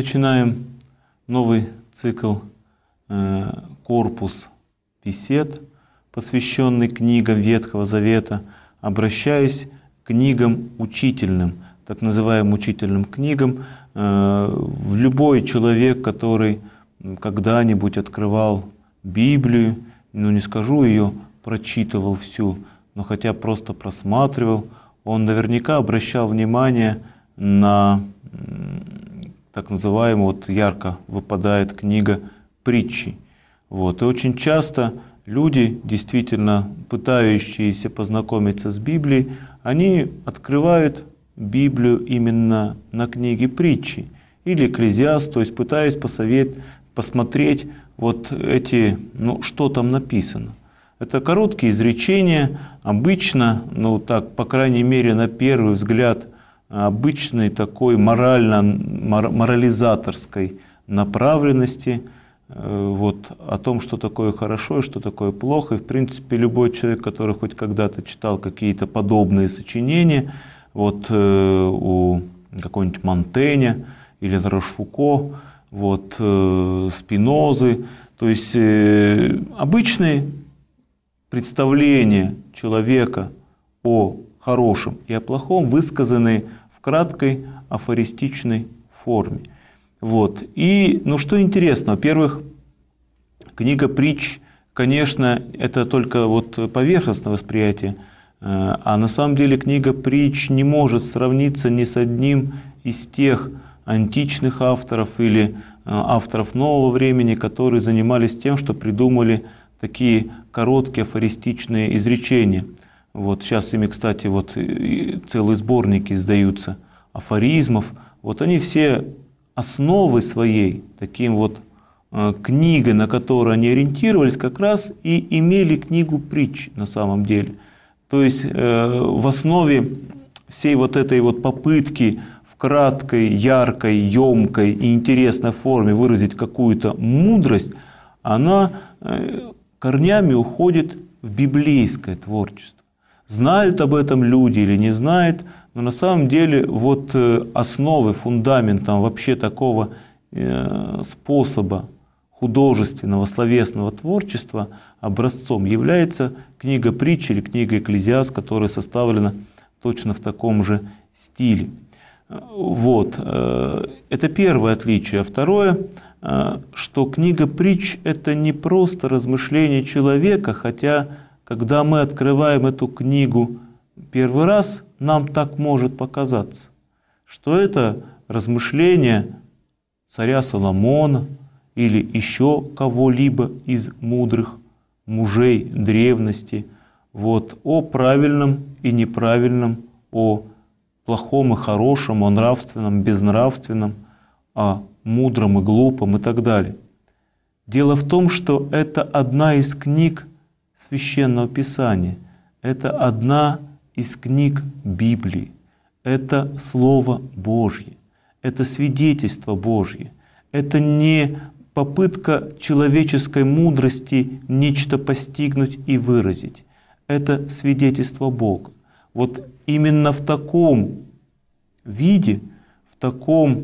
начинаем новый цикл «Корпус бесед», посвященный книгам Ветхого Завета, обращаясь к книгам учительным, так называемым учительным книгам. Любой человек, который когда-нибудь открывал Библию, не скажу ее, прочитывал всю, но хотя просто просматривал, он наверняка обращал внимание на так называемую, ярко выпадает книга притчи. И очень часто люди, действительно пытающиеся познакомиться с Библией, они открывают Библию именно на книге притчи или Экклезиаст, то есть пытаясь посмотреть эти, что там написано. Это короткие изречения, обычно, по крайней мере на первый взгляд, обычной такой морализаторской направленности, о том, что такое хорошо и что такое плохо. И в принципе любой человек, который хоть когда-то читал какие-то подобные сочинения, у какого-нибудь Монтэня или Рошфуко, Спинозы, то есть обычные представления человека о хорошем и о плохом высказаны в краткой афористичной форме. И, что интересно, во-первых, книга притч, конечно, это только поверхностное восприятие, а на самом деле книга притч не может сравниться ни с одним из тех античных авторов или авторов нового времени, которые занимались тем, что придумали такие короткие афористичные изречения. Сейчас ими, кстати, целые сборники издаются афоризмов. Они все основы своей, таким книгой, на которую они ориентировались, как раз и имели книгу притч на самом деле. То есть в основе всей этой попытки в краткой, яркой, емкой и интересной форме выразить какую-то мудрость, она корнями уходит в библейское творчество. Знают об этом люди или не знают, но на самом деле основой, фундаментом вообще такого способа художественного, словесного творчества образцом является книга притч или книга Экклезиаст, которая составлена точно в таком же стиле. Это первое отличие. Второе, что книга притч — это не просто размышление человека, хотя когда мы открываем эту книгу первый раз, нам так может показаться, что это размышление царя Соломона или еще кого-либо из мудрых мужей древности о правильном и неправильном, о плохом и хорошем, о нравственном, безнравственном, о мудром и глупом и так далее. Дело в том, что это одна из книг Священного Писания, это одна из книг Библии, это Слово Божье, это свидетельство Божье, это не попытка человеческой мудрости нечто постигнуть и выразить, это свидетельство Бога. Именно в таком виде, в таком,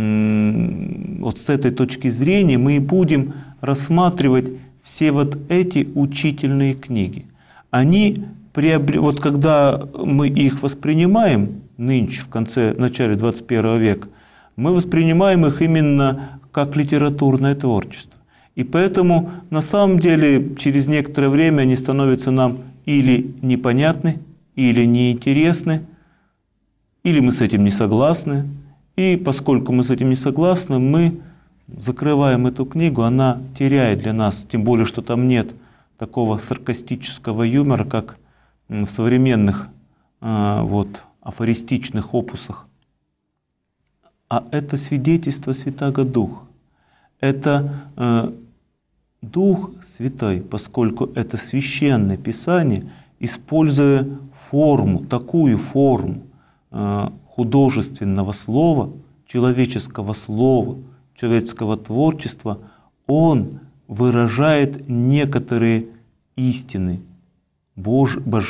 с этой точки зрения мы и будем рассматривать все эти учительные книги. Они когда мы их воспринимаем нынче, в начале 21 века, мы воспринимаем их именно как литературное творчество. И поэтому на самом деле через некоторое время они становятся нам или непонятны, или неинтересны, или мы с этим не согласны. И поскольку мы с этим не согласны, мы закрываем эту книгу, она теряет для нас, тем более, что там нет такого саркастического юмора, как в современных афористичных опусах. А это свидетельство Святаго Духа. Это Дух Святой, поскольку это священное Писание, используя такую форму художественного слова, человеческого творчества, он выражает некоторые истины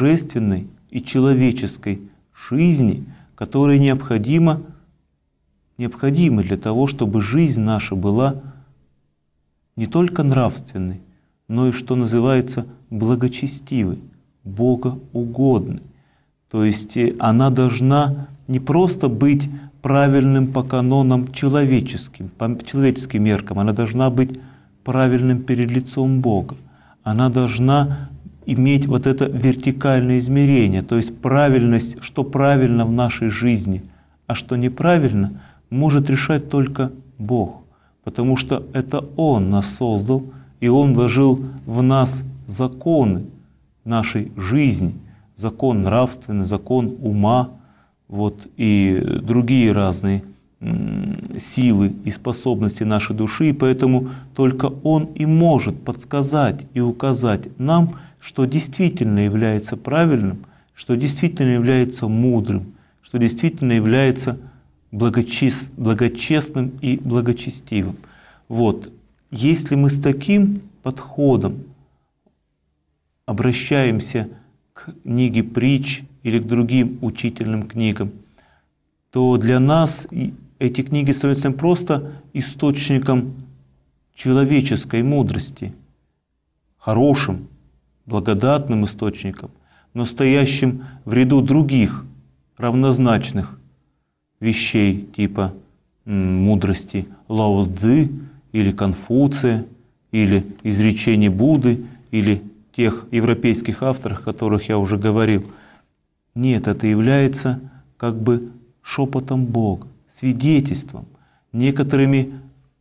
божественной и человеческой жизни, которые необходимо необходимы для того, чтобы жизнь наша была не только нравственной, но и, что называется, благочестивой, богоугодной. То есть она должна не просто быть правильным по канонам человеческим, по человеческим меркам, она должна быть правильным перед лицом Бога. Она должна иметь вот это вертикальное измерение, то есть правильность, что правильно в нашей жизни, а что неправильно, может решать только Бог, потому что это Он нас создал, и Он вложил в нас законы нашей жизни, закон нравственный, закон ума, вот, и другие разные силы и способности нашей души, и поэтому только Он и может подсказать и указать нам, что действительно является правильным, что действительно является мудрым, что действительно является благочестным и благочестивым. Вот. Если мы с таким подходом обращаемся к книге притч или к другим учительным книгам, то для нас эти книги становятся не просто источником человеческой мудрости, хорошим, благодатным источником, но стоящим в ряду других равнозначных вещей типа мудрости Лао Цзы или Конфуция, или изречений Будды, или тех европейских авторов, о которых я уже говорил. Нет, это является как бы шепотом Бога, свидетельством, некоторыми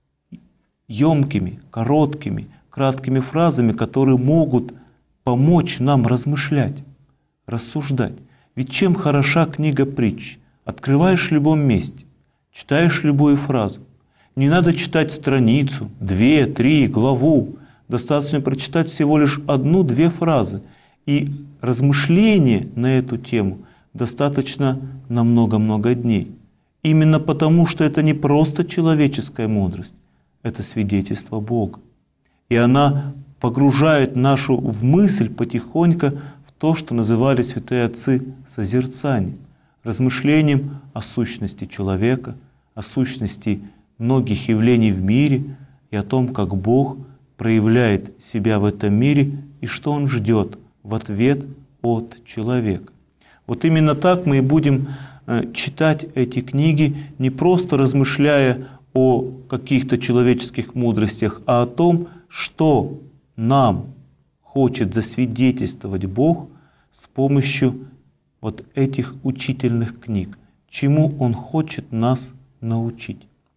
емкими, короткими, краткими фразами, которые могут помочь нам размышлять, рассуждать. Ведь чем хороша книга притч? Открываешь в любом месте, читаешь любую фразу. Не надо читать страницу, 2, 3, главу. Достаточно прочитать всего лишь 1-2 фразы. И размышление на эту тему достаточно на много-много дней. Именно потому, что это не просто человеческая мудрость, это свидетельство Бога. И она погружает нашу в мысль потихоньку в то, что называли святые отцы созерцанием, размышлением о сущности человека, о сущности многих явлений в мире и о том, как Бог проявляет себя в этом мире и что Он ждет в ответ от человека. Вот именно так мы и будем читать эти книги, не просто размышляя о каких-то человеческих мудростях, а о том, что нам хочет засвидетельствовать Бог с помощью вот этих учительных книг, чему Он хочет нас научить.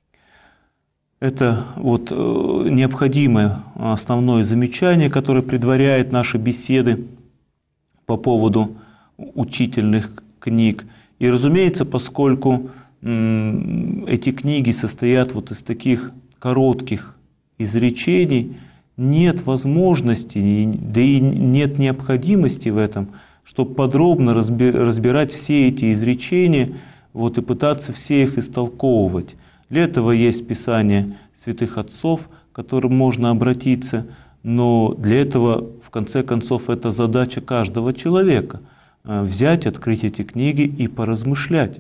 Это вот необходимое основное замечание, которое предваряет наши беседы по поводу учительных книг. И, разумеется, поскольку эти книги состоят вот из таких коротких изречений, нет возможности, да и нет необходимости в этом, чтобы подробно разбирать все эти изречения вот, и пытаться все их истолковывать. Для этого есть Писание святых отцов, к которым можно обратиться, но для этого, в конце концов, это задача каждого человека – взять, открыть эти книги и поразмышлять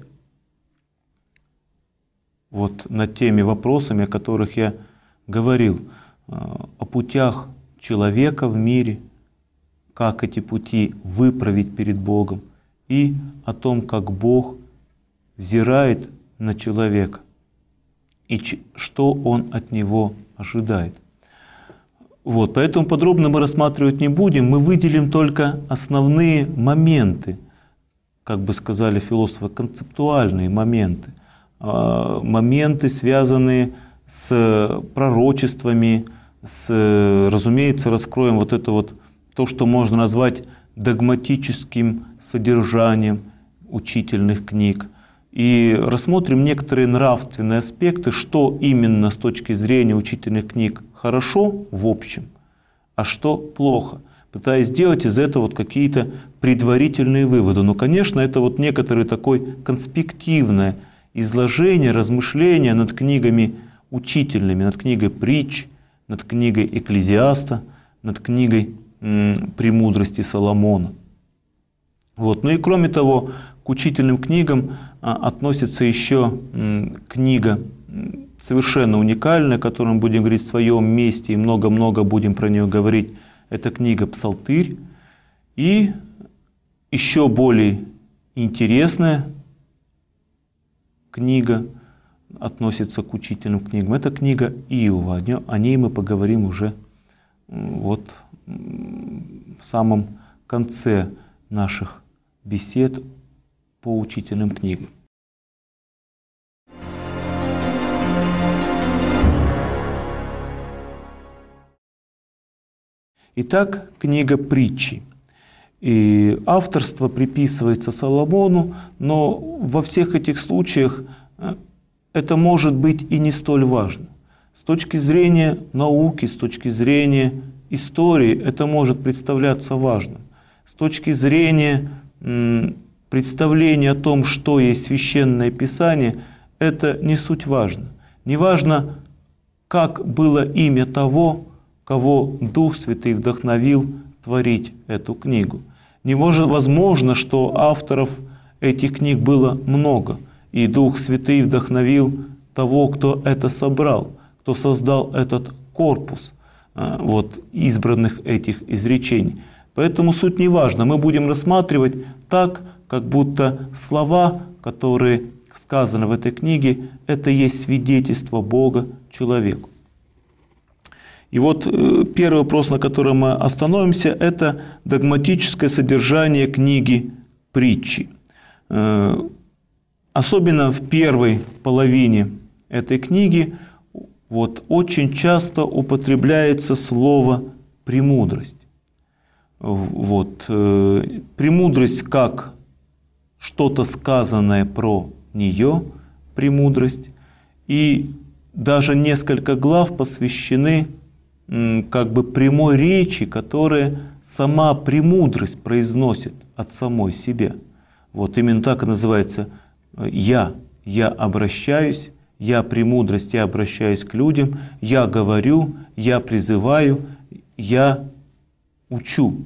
вот над теми вопросами, о которых я говорил, о путях человека в мире, как эти пути выправить перед Богом, и о том, как Бог взирает на человека и что Он от него ожидает. Вот, поэтому подробно мы рассматривать не будем, мы выделим только основные моменты, как бы сказали философы, концептуальные моменты, моменты, связанные с пророчествами, разумеется, раскроем вот это вот то, что можно назвать догматическим содержанием учительных книг. И рассмотрим некоторые нравственные аспекты, что именно с точки зрения учительных книг хорошо в общем, а что плохо, пытаясь сделать из этого вот какие-то предварительные выводы. Но, конечно, это вот некоторое такое конспективное изложение, размышление над книгами учительными, над книгой притч, над книгой Экклезиаста, над книгой «Премудрости Соломона». Вот. Ну и кроме того, к учительным книгам относится еще книга совершенно уникальная, о которой мы будем говорить в своем месте и много-много будем про нее говорить. Это книга «Псалтырь». И еще более интересная книга относится к учительным книгам. Это книга Иова. О ней мы поговорим уже вот в самом конце наших бесед по учительным книгам. Итак, книга Притчи. И авторство приписывается Соломону, но во всех этих случаях это может быть и не столь важно. С точки зрения науки, с точки зрения истории это может представляться важным. С точки зрения представления о том, что есть Священное Писание, это не суть важно. Не важно, как было имя того, кого Дух Святый вдохновил творить эту книгу. Возможно, что авторов этих книг было много, и Дух Святый вдохновил того, кто это собрал, кто создал этот корпус избранных этих изречений. Поэтому суть не важна. Мы будем рассматривать так, как будто слова, которые сказаны в этой книге, это есть свидетельство Бога человеку. И вот первый вопрос, на котором мы остановимся, это догматическое содержание книги Притчи. Особенно в первой половине этой книги очень часто употребляется слово «премудрость». Премудрость как что-то сказанное про нее, премудрость, и даже несколько глав посвящены прямой речи, которая сама премудрость произносит от самой себя. Именно так и называется «я». Я обращаюсь, я премудрость, я обращаюсь к людям, я говорю, я призываю, я учу.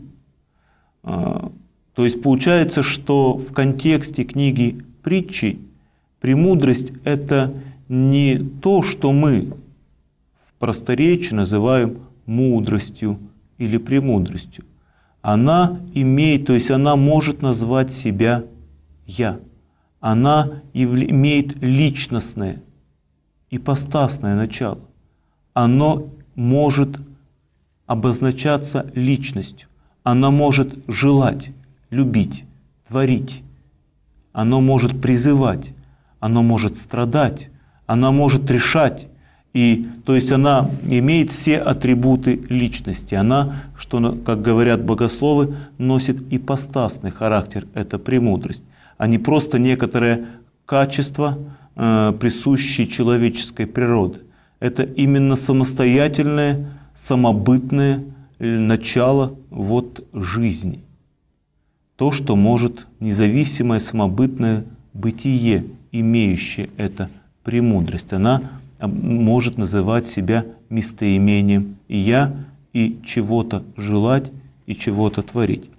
То есть получается, что в контексте книги Притчи премудрость – это не то, что мы в просторечии называем мудростью или премудростью. Она имеет, то есть она может назвать себя «я». Она имеет личностное, ипостасное начало. Оно может обозначаться личностью. Она может желать, любить, творить. Оно может призывать, оно может страдать, она может решать. То есть она имеет все атрибуты личности. Она, что, как говорят богословы, носит ипостасный характер, это премудрость, а не просто некоторое качество, присущее человеческой природе. Это именно самостоятельное, самобытное начало жизни. То, что может независимое, самобытное бытие, имеющее это премудрость. Она может называть себя местоимением «я» и чего-то желать, и чего-то творить.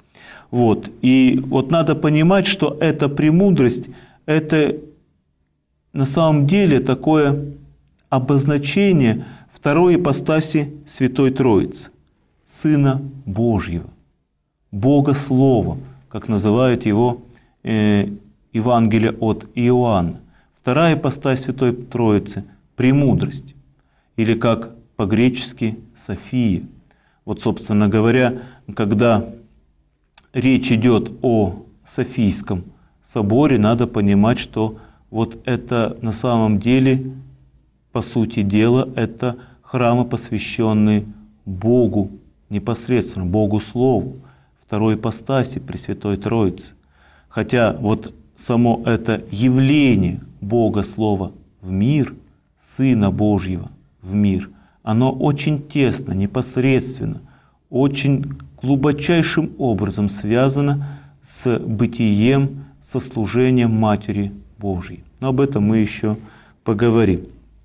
И надо понимать, что эта премудрость – это на самом деле такое обозначение второй ипостаси Святой Троицы, Сына Божьего, Бога Слова, как называют его Евангелие от Иоанна. Вторая ипостась Святой Троицы – премудрость, или как по-гречески София. Собственно говоря, когда речь идет о Софийском соборе, надо понимать, что это на самом деле, по сути дела, это храмы, посвященные Богу, непосредственно Богу Слову, второй ипостаси Пресвятой Троицы. Хотя само это явление Бога Слова в мир, Сына Божьего в мир, оно очень тесно, непосредственно, очень глубочайшим образом связано с бытием, со служением Матери Божьей. Но об этом мы еще поговорим.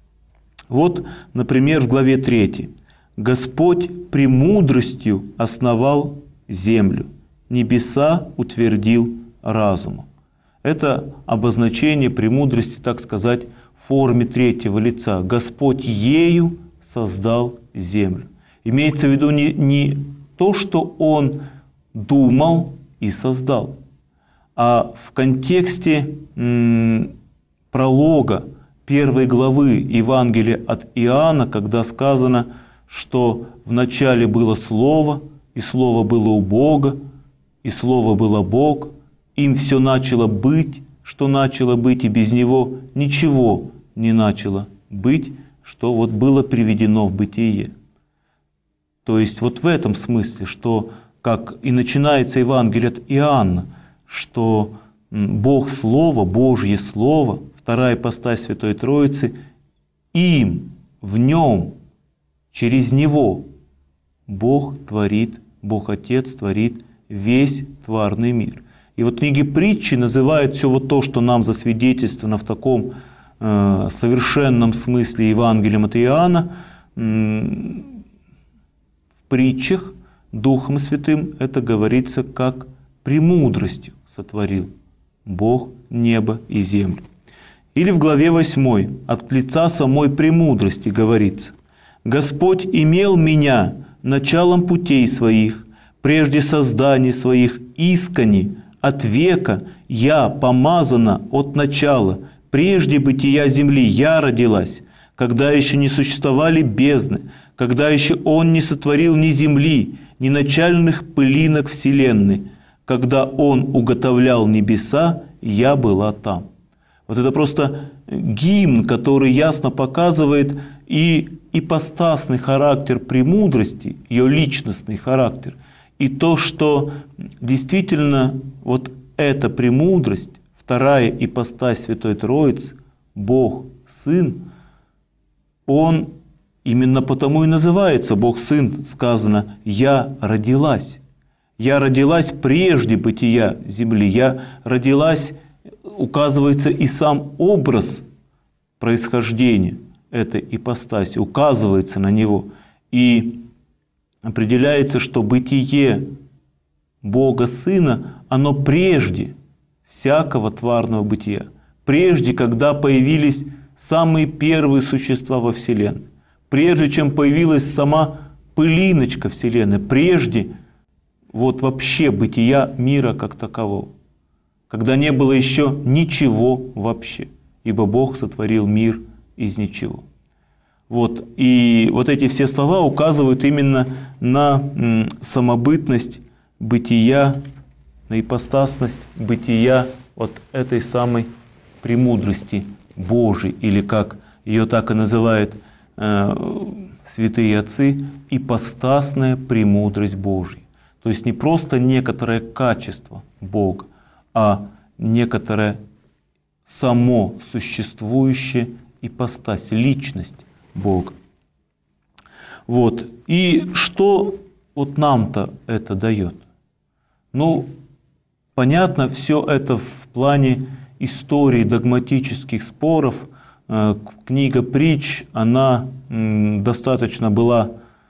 Например, в главе 3. «Господь премудростью основал землю, небеса утвердил разумом. Это обозначение премудрости, так сказать, в форме третьего лица. Господь ею создал землю. Имеется в виду не то, что Он думал и создал, а в контексте пролога первой главы Евангелия от Иоанна, когда сказано, что вначале было Слово, и Слово было у Бога, и Слово было Бог, им все начало быть, что начало быть, и без Него ничего не начало быть, что вот было приведено в бытие. То есть вот в этом смысле, что как и начинается Евангелие от Иоанна, что Бог Слово, Божье Слово, вторая ипостась Святой Троицы, им, в Нем, через Него Бог творит, Бог Отец творит весь тварный мир. И вот книги притчи называют все вот то, что нам засвидетельствовано в таком совершенном смысле Евангелием от Иоанна, в притчах Духом Святым это говорится как премудростью сотворил Бог небо и землю. Или в главе 8 от лица самой премудрости говорится: «Господь имел меня началом путей своих, прежде созданий своих искони, от века я помазана от начала, прежде бытия земли я родилась, когда еще не существовали бездны, когда еще Он не сотворил ни земли, ни начальных пылинок вселенной, когда Он уготовлял небеса, я была там». Вот это просто гимн, который ясно показывает и ипостасный характер премудрости, ее личностный характер, и то, что действительно вот эта премудрость, вторая ипостась Святой Троицы, Бог Сын, Он именно потому и называется Бог Сын, сказано «Я родилась». Я родилась прежде бытия земли, я родилась, указывается и сам образ происхождения этой ипостаси, указывается на него. И определяется, что бытие Бога Сына, оно прежде всякого тварного бытия, прежде, когда появились самые первые существа во Вселенной, прежде чем появилась сама пылиночка Вселенной, прежде вот вообще бытия мира как такового, когда не было еще ничего вообще, ибо Бог сотворил мир из ничего. Вот. И вот эти все слова указывают именно на самобытность бытия, на ипостасность бытия вот этой самой премудрости Божией, или как ее так и называют святые отцы, ипостасная премудрость Божья. То есть не просто некоторое качество Бога, а некоторое само существующее ипостась, личность Бога. Вот. И что вот нам-то это дает? Ну, понятно, все это в плане истории догматических споров. Книга притч, она достаточно была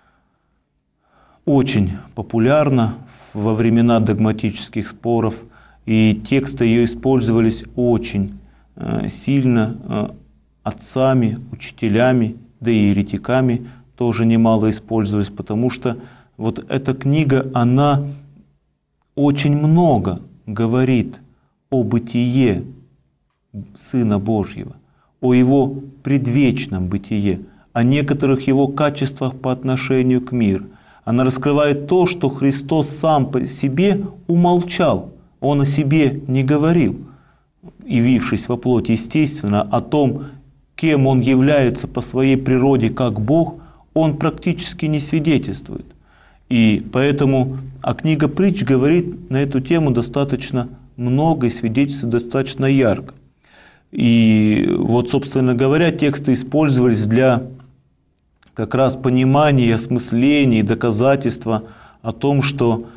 очень популярна во времена догматических споров, и тексты ее использовались очень сильно отцами, учителями, да и еретиками тоже немало использовались, потому что вот эта книга, она очень много говорит о бытие Сына Божьего, о Его предвечном бытие, о некоторых Его качествах по отношению к миру. Она раскрывает то, что Христос сам по себе умолчал, Он о себе не говорил, явившись во плоти. Естественно, о том, кем Он является по своей природе как Бог, Он практически не свидетельствует. И поэтому, книга притч говорит на эту тему достаточно много и свидетельствует достаточно ярко. И вот, собственно говоря, тексты использовались для как раз понимания, осмысления и доказательства о том, что,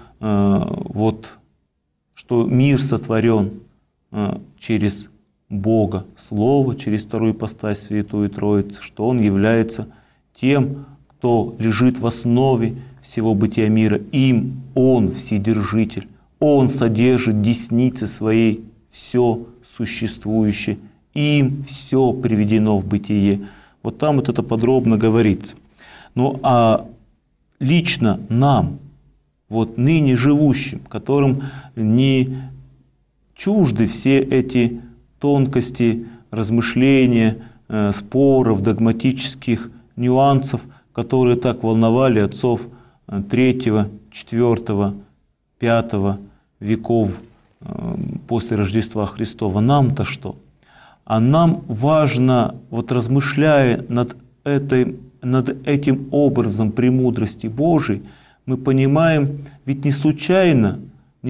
что мир сотворен через Бога Слово, через вторую ипостась Святую Троицу, что Он является тем, кто лежит в основе всего бытия мира. Им Он вседержитель, Он содержит в деснице Своей все существующее, им все приведено в бытие. Вот там вот это подробно говорится. Ну а лично нам, вот ныне живущим, которым не чужды все эти тонкости размышления, споров, догматических нюансов, которые так волновали отцов III, IV, V веков после Рождества Христова. Нам-то что? А нам важно, вот размышляя над этим образом премудрости Божией, мы понимаем, ведь не случайно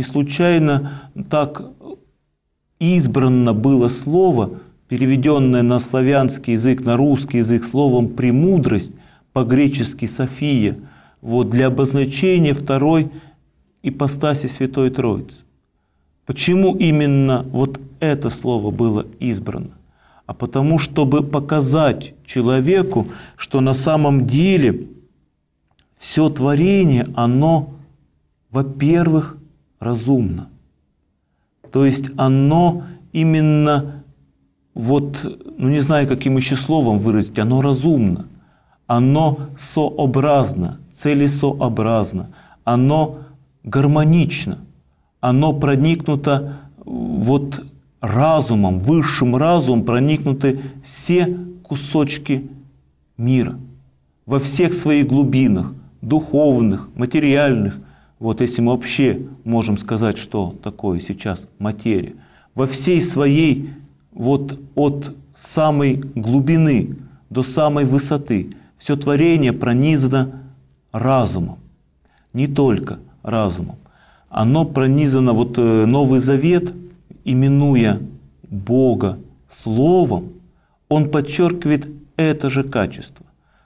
так избрано было слово, переведенное на славянский язык, на русский язык словом «премудрость», по-гречески «София», вот, для обозначения второй ипостаси Святой Троицы. Почему именно вот это слово было избрано? А потому, чтобы показать человеку, что на самом деле все творение, оно, во-первых, разумно. То есть оно именно, вот, ну не знаю, каким еще словом выразить, оно разумно, оно сообразно, целесообразно, оно гармонично, оно проникнуто вот разумом, высшим разумом проникнуты все кусочки мира во всех своих глубинах, духовных, материальных. Вот если мы вообще можем сказать, что такое сейчас материя, во всей своей, вот от самой глубины до самой высоты, все творение пронизано разумом, не только разумом. Оно пронизано, вот Новый Завет, именуя Бога Словом, он подчеркивает это же качество.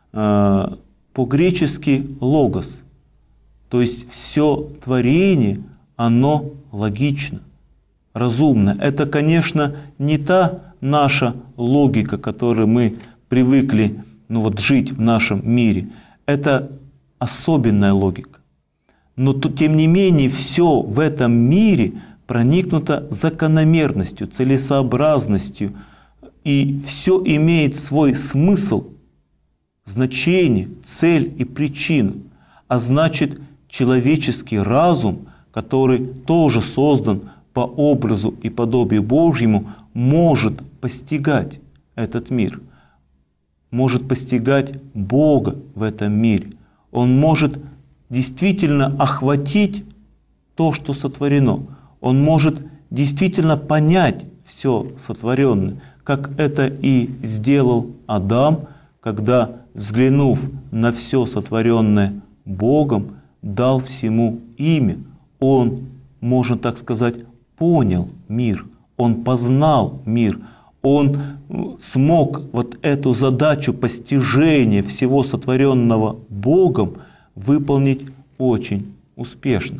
По-гречески «логос», то есть все творение, оно логично, разумно. Это, конечно, не та наша логика, которой мы привыкли жить в нашем мире. Это особенная логика. Но тем не менее все в этом мире проникнуто закономерностью, целесообразностью, и все имеет свой смысл, значение, цель и причину. А значит, человеческий разум, который тоже создан по образу и подобию Божьему, может постигать этот мир, может постигать Бога в этом мире. Он может действительно охватить то, что сотворено. Он может действительно понять все сотворенное, как это и сделал Адам, когда, взглянув на все сотворенное Богом, дал всему имя. Он, можно так сказать, понял мир, он познал мир, он смог вот эту задачу постижения всего сотворенного Богом выполнить очень успешно.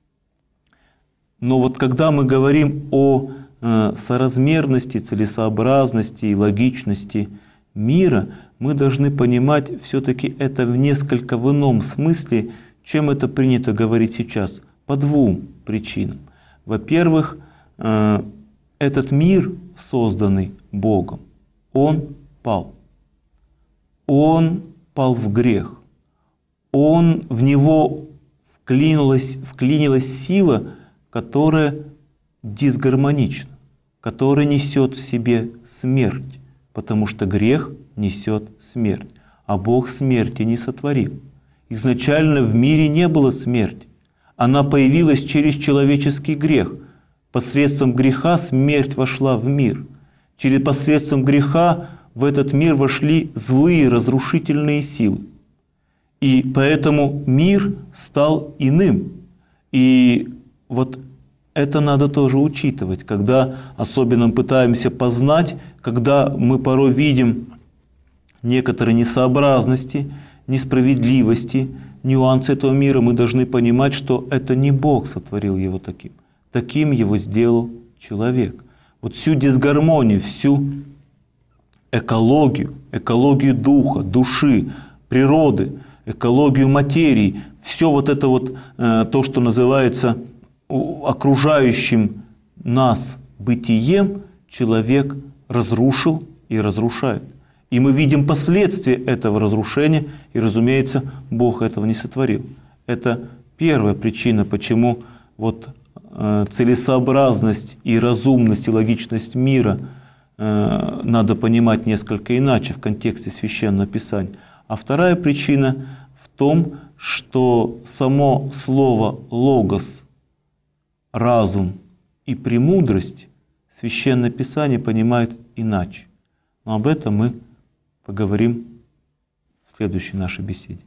Но вот когда мы говорим о соразмерности, целесообразности и логичности мира, мы должны понимать все-таки это несколько в ином смысле, чем это принято говорить сейчас, по двум причинам. Во-первых, этот мир, созданный Богом, он пал. Он пал в грех. В него вклинилась сила, которая дисгармонична, которая несет в себе смерть, потому что грех несет смерть, а Бог смерти не сотворил. Изначально в мире не было смерти, она появилась через человеческий грех. Посредством греха смерть вошла в мир. Посредством греха в этот мир вошли злые разрушительные силы. И поэтому мир стал иным. И вот это надо тоже учитывать, когда особенно пытаемся познать, когда мы порой видим некоторые несообразности, несправедливости, нюансы этого мира, мы должны понимать, что это не Бог сотворил его таким. Таким его сделал человек. Вот всю дисгармонию, всю экологию духа, души, природы, экологию материи, все вот это вот, то, что называется окружающим нас бытием человек разрушил и разрушает. И мы видим последствия этого разрушения, и, разумеется, Бог этого не сотворил. Это первая причина, почему вот целесообразность и разумность и логичность мира надо понимать несколько иначе в контексте Священного Писания. А вторая причина в том, что само слово «логос», «разум» и «премудрость» Священное Писание понимает иначе. Но об этом мы поговорим в следующей нашей беседе.